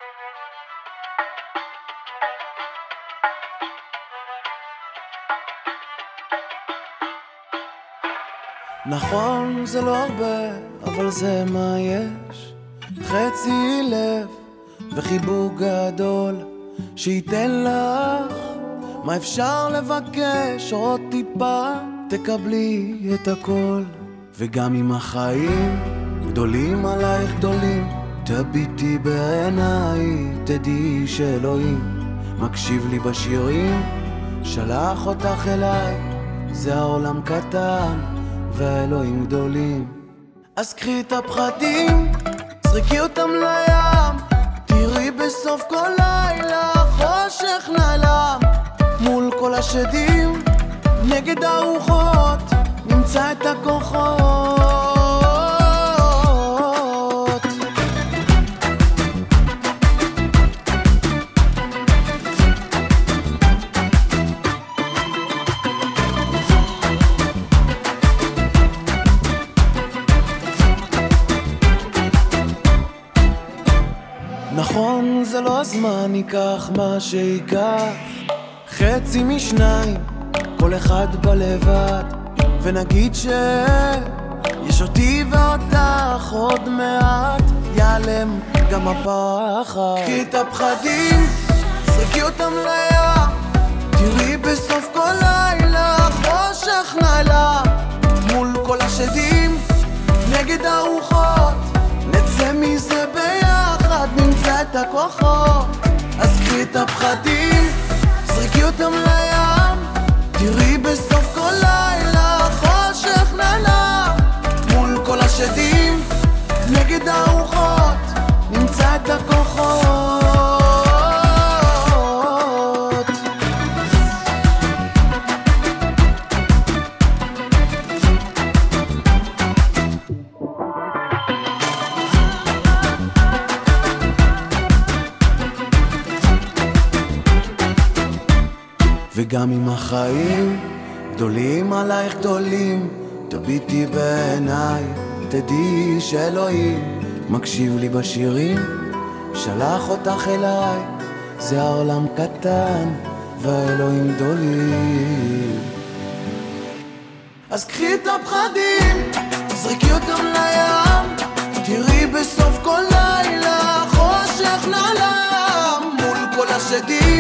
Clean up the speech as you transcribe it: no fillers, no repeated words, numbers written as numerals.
נכון, זה לא הרבה, אבל זה מה יש. חצי לב וחיבוק גדול שייתן לך מה אפשר לבקש. עוד טיפה תקבלי את הכל. וגם אם החיים גדולים עלייך גדולים, תביטי בעיניי, תדעי שאלוהים מקשיב לי בשירים, שלח אותך אליי. זה העולם קטן והאלוהים גדולים. אז קחי את הפחדים, זריקי אותם לים, תראי בסוף כל לילה חושך נעלם. מול כל השדים, נגד הרוחות, נמצא את הכוחות. נכון, זה לא הזמן, ייקח מה שיקח. חצי משניים, כל אחד בלבד, ונגיד שיש אותי ואותך. עוד מעט ייעלם גם הפחד. קחי את הפחדים, זרקי אותם לים, תראי בסוף כל לילה חושך נעלם. מול כל השדים, נגד הרוחות, נצא מזה ביחד, נמצא את הכוחות. אז קחי את הפחדים, זרקי אותם לים, תראי בסוף כל לילה חושך נעלם. מול כל השדים, נגד הרוחות, נמצא את הכוחות. וגם אם החיים גדולים עלייך גדולים, תביטי בעיניי, תדעי שאלוהים מקשיב לי בשירים, שלח אותך אליי. זה העולם קטן והאלוהים גדולים. אז קחי את הפחדים, זריקי אותם לים, תראי בסוף כל לילה חושך נעלם. מול כל השדים,